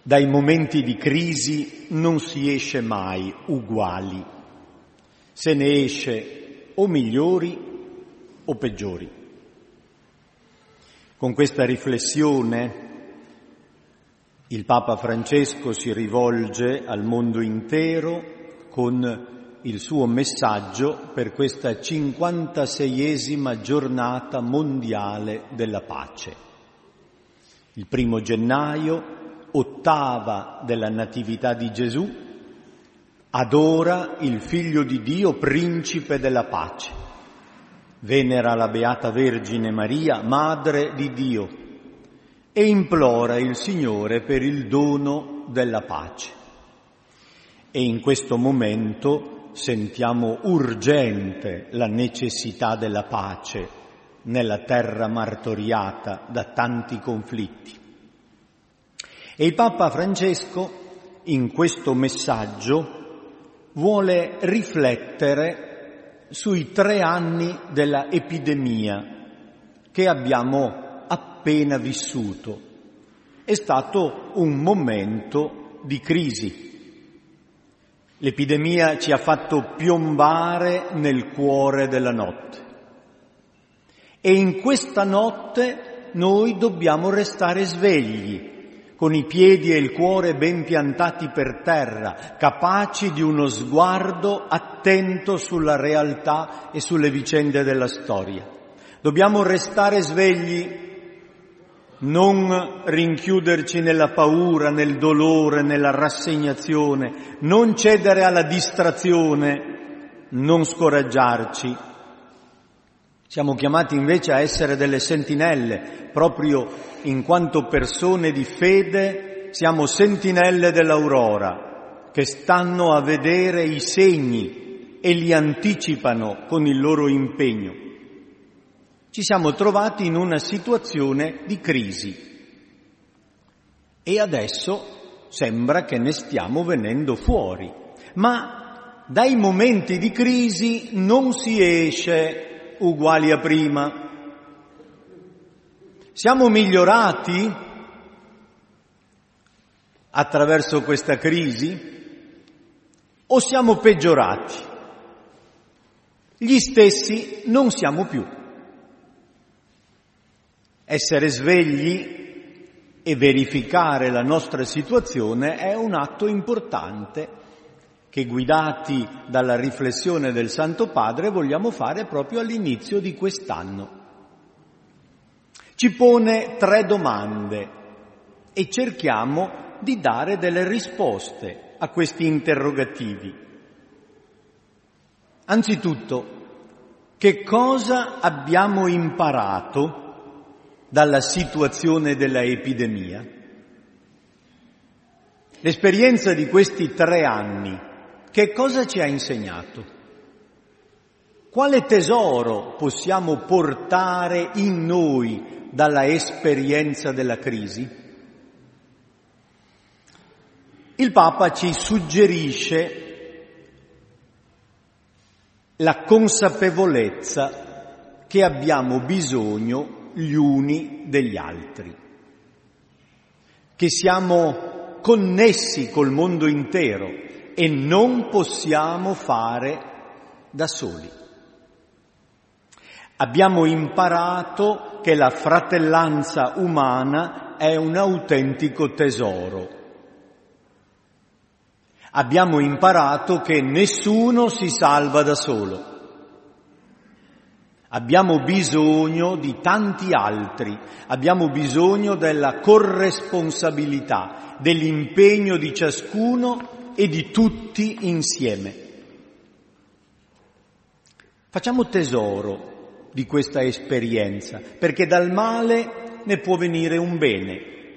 Dai momenti di crisi non si esce mai uguali, se ne esce o migliori o peggiori. Con questa riflessione il Papa Francesco si rivolge al mondo intero con il suo messaggio per questa 56esima giornata mondiale della pace. Il 1 gennaio, ottava della Natività di Gesù, adora il Figlio di Dio, principe della pace. Venera la Beata Vergine Maria, Madre di Dio, e implora il Signore per il dono della pace. E in questo momento sentiamo urgente la necessità della pace nella terra martoriata da tanti conflitti. E il Papa Francesco in questo messaggio vuole riflettere sui 3 anni della epidemia che abbiamo appena vissuto. È stato un momento di crisi. L'epidemia ci ha fatto piombare nel cuore della notte. E in questa notte noi dobbiamo restare svegli, con i piedi e il cuore ben piantati per terra, capaci di uno sguardo attento sulla realtà e sulle vicende della storia. Dobbiamo restare svegli, non rinchiuderci nella paura, nel dolore, nella rassegnazione, non cedere alla distrazione, non scoraggiarci. Siamo chiamati invece a essere delle sentinelle, proprio in quanto persone di fede siamo sentinelle dell'aurora, che stanno a vedere i segni e li anticipano con il loro impegno. Ci siamo trovati in una situazione di crisi e adesso sembra che ne stiamo venendo fuori, ma dai momenti di crisi non si esce uguali a prima. Siamo migliorati attraverso questa crisi o siamo peggiorati? Gli stessi non siamo più. Essere svegli e verificare la nostra situazione è un atto importante che, guidati dalla riflessione del Santo Padre, vogliamo fare proprio all'inizio di quest'anno. Ci pone 3 domande e cerchiamo di dare delle risposte a questi interrogativi. Anzitutto, che cosa abbiamo imparato dalla situazione della epidemia? L'esperienza di questi 3 anni che cosa ci ha insegnato? Quale tesoro possiamo portare in noi dalla esperienza della crisi? Il Papa ci suggerisce la consapevolezza che abbiamo bisogno gli uni degli altri, che siamo connessi col mondo intero e non possiamo fare da soli. Abbiamo imparato che la fratellanza umana è un autentico tesoro. Abbiamo imparato che nessuno si salva da solo. Abbiamo bisogno di tanti altri, abbiamo bisogno della corresponsabilità, dell'impegno di ciascuno e di tutti insieme. Facciamo tesoro di questa esperienza, perché dal male ne può venire un bene.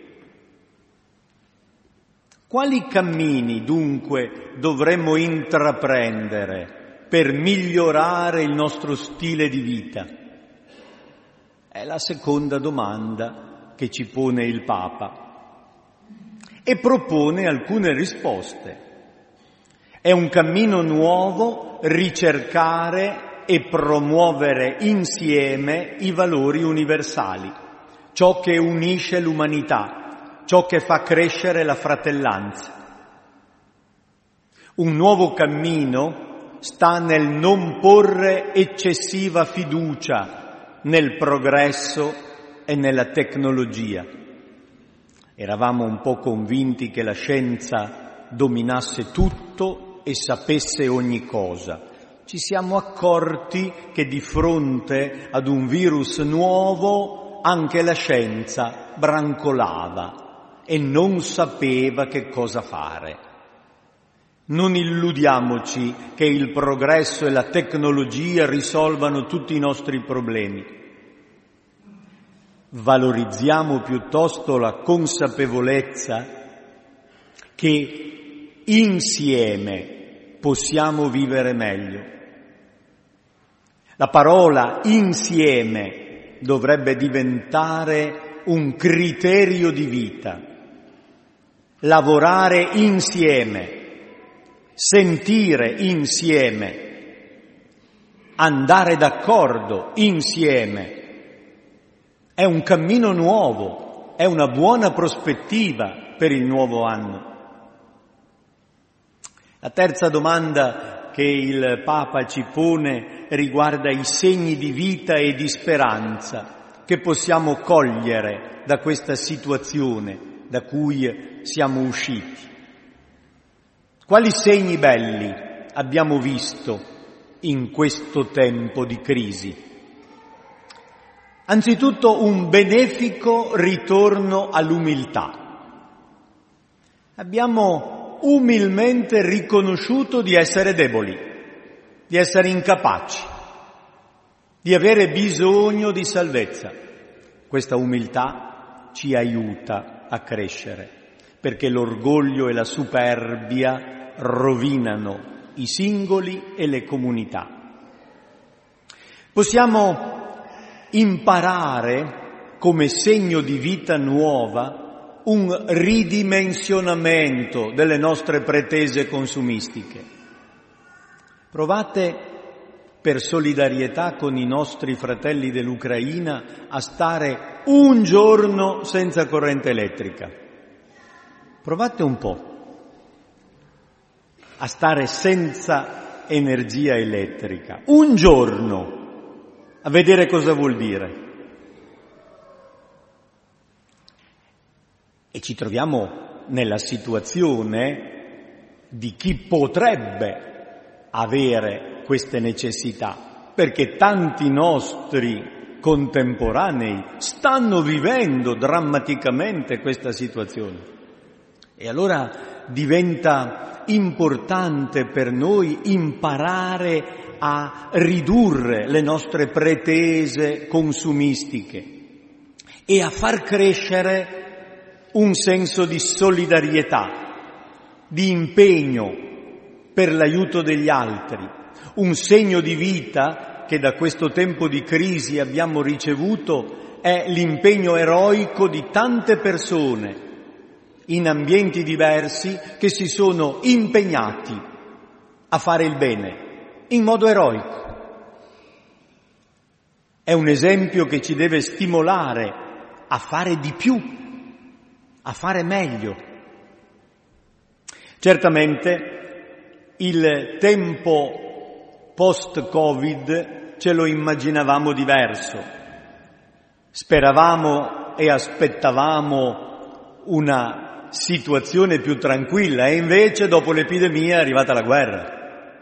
Quali cammini dunque dovremmo intraprendere per migliorare il nostro stile di vita? È la seconda domanda che ci pone il Papa e propone alcune risposte. È un cammino nuovo ricercare e promuovere insieme i valori universali, ciò che unisce l'umanità, ciò che fa crescere la fratellanza. Un nuovo cammino sta nel non porre eccessiva fiducia nel progresso e nella tecnologia. Eravamo un po' convinti che la scienza dominasse tutto e sapesse ogni cosa. Ci siamo accorti che di fronte ad un virus nuovo anche la scienza brancolava e non sapeva che cosa fare. Non illudiamoci che il progresso e la tecnologia risolvano tutti i nostri problemi. Valorizziamo piuttosto la consapevolezza che insieme possiamo vivere meglio. La parola insieme dovrebbe diventare un criterio di vita. Lavorare insieme, sentire insieme, andare d'accordo insieme. È un cammino nuovo, è una buona prospettiva per il nuovo anno. La terza domanda che il Papa ci pone riguarda i segni di vita e di speranza che possiamo cogliere da questa situazione da cui siamo usciti. Quali segni belli abbiamo visto in questo tempo di crisi? Anzitutto un benefico ritorno all'umiltà. Abbiamo umilmente riconosciuto di essere deboli, di essere incapaci, di avere bisogno di salvezza. Questa umiltà ci aiuta a crescere, perché l'orgoglio e la superbia rovinano i singoli e le comunità. Possiamo imparare come segno di vita nuova un ridimensionamento delle nostre pretese consumistiche. Provate per solidarietà con i nostri fratelli dell'Ucraina a stare un giorno senza corrente elettrica. Provate un po' a stare senza energia elettrica, un giorno, a vedere cosa vuol dire. E ci troviamo nella situazione di chi potrebbe avere queste necessità, perché tanti nostri contemporanei stanno vivendo drammaticamente questa situazione. E allora diventa importante per noi imparare a ridurre le nostre pretese consumistiche e a far crescere un senso di solidarietà, di impegno per l'aiuto degli altri, un segno di vita che da questo tempo di crisi abbiamo ricevuto è l'impegno eroico di tante persone in ambienti diversi che si sono impegnati a fare il bene in modo eroico. È un esempio che ci deve stimolare a fare di più, a fare meglio. Certamente il tempo post-Covid ce lo immaginavamo diverso. Speravamo e aspettavamo una situazione più tranquilla e invece dopo l'epidemia è arrivata la guerra.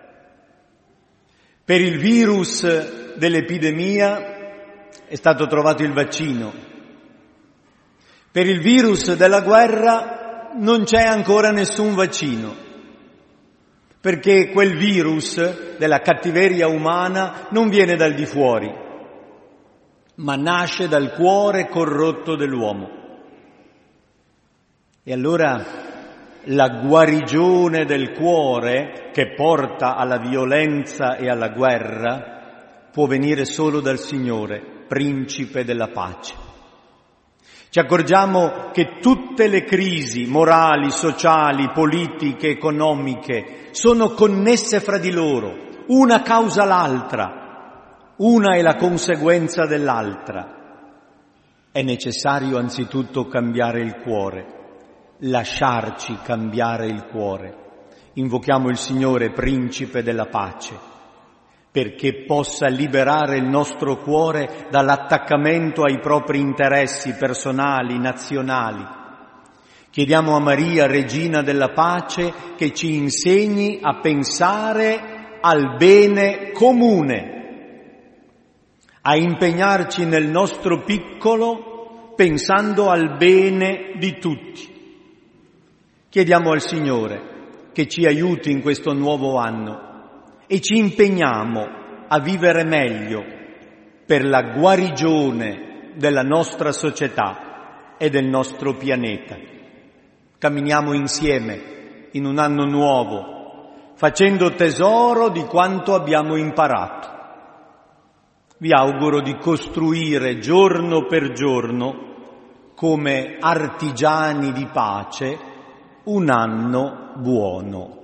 Per il virus dell'epidemia è stato trovato il vaccino. Per il virus della guerra non c'è ancora nessun vaccino, perché quel virus della cattiveria umana non viene dal di fuori, ma nasce dal cuore corrotto dell'uomo. E allora la guarigione del cuore che porta alla violenza e alla guerra può venire solo dal Signore, principe della pace. Ci accorgiamo che tutte le crisi morali, sociali, politiche, economiche sono connesse fra di loro, una causa l'altra, una è la conseguenza dell'altra. È necessario anzitutto cambiare il cuore, lasciarci cambiare il cuore. Invochiamo il Signore, Principe della pace, perché possa liberare il nostro cuore dall'attaccamento ai propri interessi personali, nazionali. Chiediamo a Maria, Regina della pace, che ci insegni a pensare al bene comune, a impegnarci nel nostro piccolo pensando al bene di tutti. Chiediamo al Signore che ci aiuti in questo nuovo anno e ci impegniamo a vivere meglio per la guarigione della nostra società e del nostro pianeta. Camminiamo insieme in un anno nuovo, facendo tesoro di quanto abbiamo imparato. Vi auguro di costruire giorno per giorno, come artigiani di pace, un anno buono.